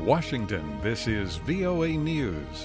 Washington, this is VOA News.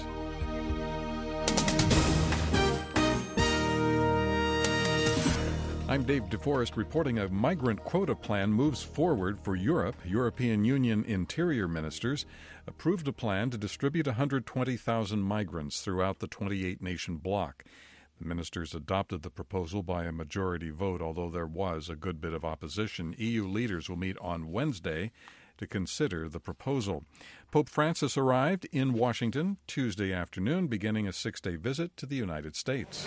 I'm Dave DeForest reporting a migrant quota plan moves forward for Europe. European Union interior ministers approved a plan to distribute 120,000 migrants throughout the 28-nation bloc. The ministers adopted the proposal by a majority vote, although there was a good bit of opposition. EU leaders will meet on Wednesday to consider the proposal. Pope Francis arrived in Washington Tuesday afternoon, beginning a 6-day visit to the United States.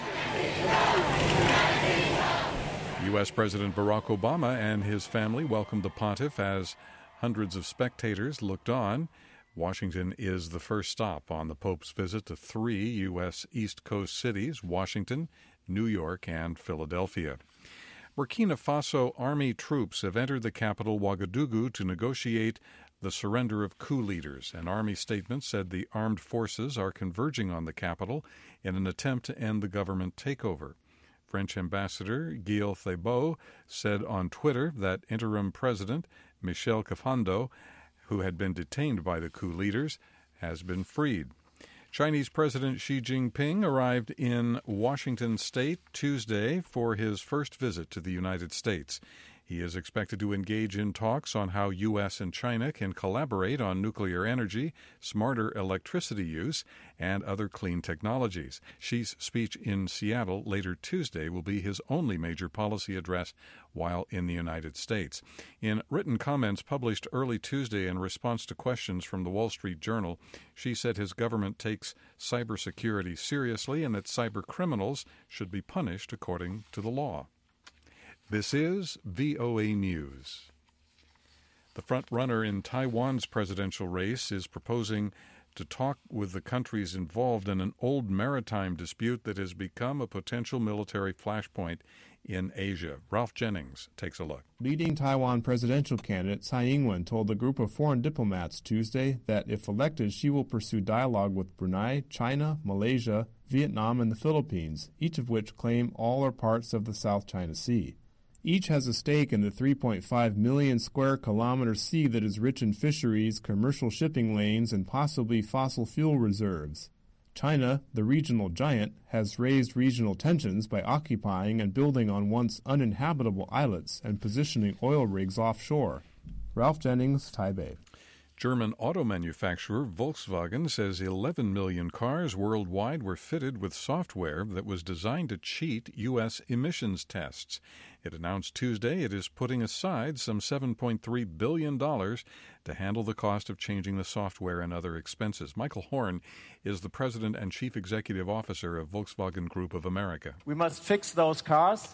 U.S. President Barack Obama and his family welcomed the pontiff as hundreds of spectators looked on. Washington is the first stop on the Pope's visit to 3 U.S. East Coast cities, Washington, New York, and Philadelphia. Burkina Faso army troops have entered the capital, Ouagadougou, to negotiate the surrender of coup leaders. An army statement said the armed forces are converging on the capital in an attempt to end the government takeover. French Ambassador Guillaume Thiebaud said on Twitter that interim President Michel Kafando, who had been detained by the coup leaders, has been freed. Chinese President Xi Jinping arrived in Washington State Tuesday for his first visit to the United States. He is expected to engage in talks on how U.S. and China can collaborate on nuclear energy, smarter electricity use, and other clean technologies. Xi's speech in Seattle later Tuesday will be his only major policy address while in the United States. In written comments published early Tuesday in response to questions from the Wall Street Journal, Xi said his government takes cybersecurity seriously and that cyber criminals should be punished according to the law. This is VOA News. The front-runner in Taiwan's presidential race is proposing to talk with the countries involved in an old maritime dispute that has become a potential military flashpoint in Asia. Ralph Jennings takes a look. Leading Taiwan presidential candidate Tsai Ing-wen told a group of foreign diplomats Tuesday that if elected, she will pursue dialogue with Brunei, China, Malaysia, Vietnam, and the Philippines, each of which claim all or parts of the South China Sea. Each has a stake in the 3.5 million square kilometer sea that is rich in fisheries, commercial shipping lanes, and possibly fossil fuel reserves. China, the regional giant, has raised regional tensions by occupying and building on once uninhabitable islets and positioning oil rigs offshore. Ralph Jennings, Taipei. German auto manufacturer Volkswagen says 11 million cars worldwide were fitted with software that was designed to cheat U.S. emissions tests. It announced Tuesday it is putting aside some $7.3 billion to handle the cost of changing the software and other expenses. Michael Horn is the president and chief executive officer of Volkswagen Group of America. We must fix those cars.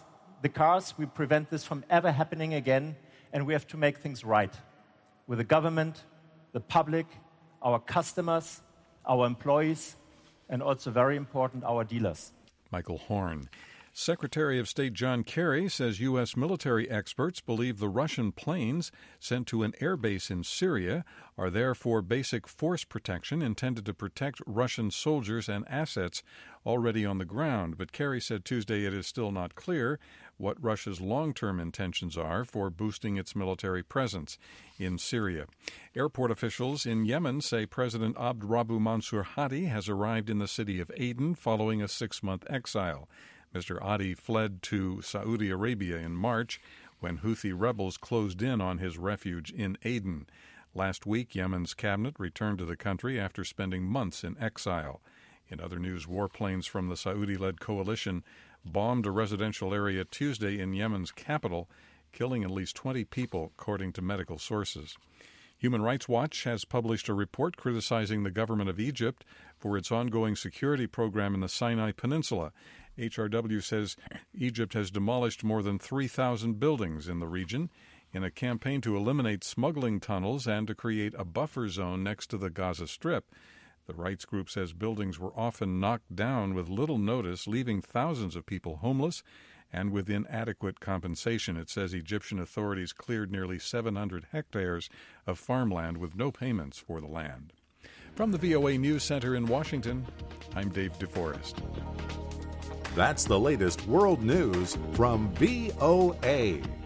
We prevent this from ever happening again, and we have to make things right with the government, the public, our customers, our employees, and also very important, our dealers. Michael Horn. Secretary of State John Kerry says U.S. military experts believe the Russian planes sent to an airbase in Syria are there for basic force protection intended to protect Russian soldiers and assets already on the ground. But Kerry said Tuesday it is still not clear what Russia's long-term intentions are for boosting its military presence in Syria. Airport officials in Yemen say President Abd Rabbu Mansur Hadi has arrived in the city of Aden following a 6-month exile. Mr. Hadi fled to Saudi Arabia in March when Houthi rebels closed in on his refuge in Aden. Last week, Yemen's cabinet returned to the country after spending months in exile. In other news, warplanes from the Saudi-led coalition bombed a residential area Tuesday in Yemen's capital, killing at least 20 people, according to medical sources. Human Rights Watch has published a report criticizing the government of Egypt for its ongoing security program in the Sinai Peninsula. HRW says Egypt has demolished more than 3,000 buildings in the region in a campaign to eliminate smuggling tunnels and to create a buffer zone next to the Gaza Strip. The rights group says buildings were often knocked down with little notice, leaving thousands of people homeless and with inadequate compensation. It says Egyptian authorities cleared nearly 700 hectares of farmland with no payments for the land. From the VOA News Center in Washington, I'm Dave DeForest. That's the latest world news from VOA.